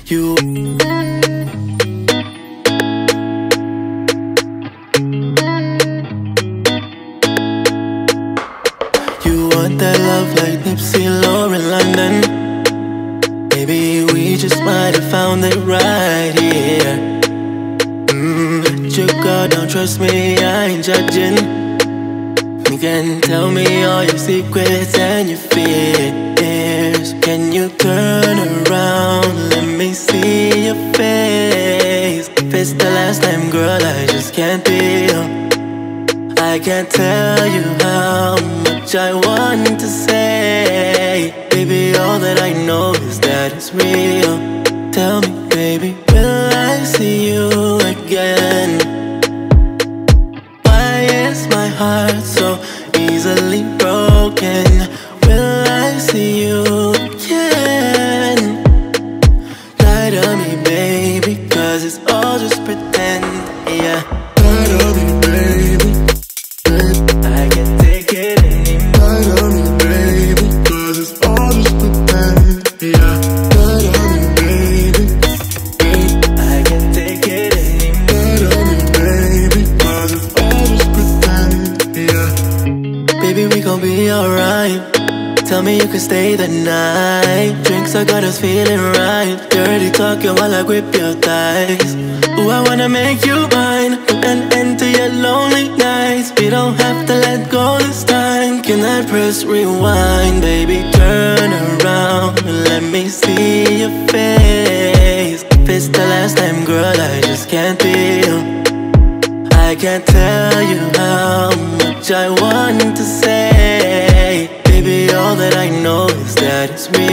You You want that love like Nipsey, Lauren, London. Maybe we just might have found it right here. Let your guard down, trust me, I ain't judging. You can tell me all your secrets and your fears. Can you turn around, let me see your face? If it's the last time, girl, I just can't deal. I can't tell you how much I want to say. Baby, all that I know is that it's real. Tell me, baby, will I see you again? Why is my heart so easily broken? Will I see you again? Lie to me, baby, cause it's all just pretend, yeah. Lie to me, baby. I can't take it anymore. Lie to me, baby, cause it's all just pretend, yeah. Lie to me, baby. I can't take it anymore. Lie to me, baby, cause it's all just pretend, yeah. Baby, we gon' be alright. Tell me you can stay the night. Drinks, I got us feeling right. Dirty talking while I grip your thighs. Ooh, I wanna make you mine. Put an end to your lonely nights. We don't have to let go this time. Can I press rewind? Baby, turn around and let me see your face. If it's the last time, girl, I just can't deal. I can't tell you how much I want to say. Baby, all that I know is that it's real.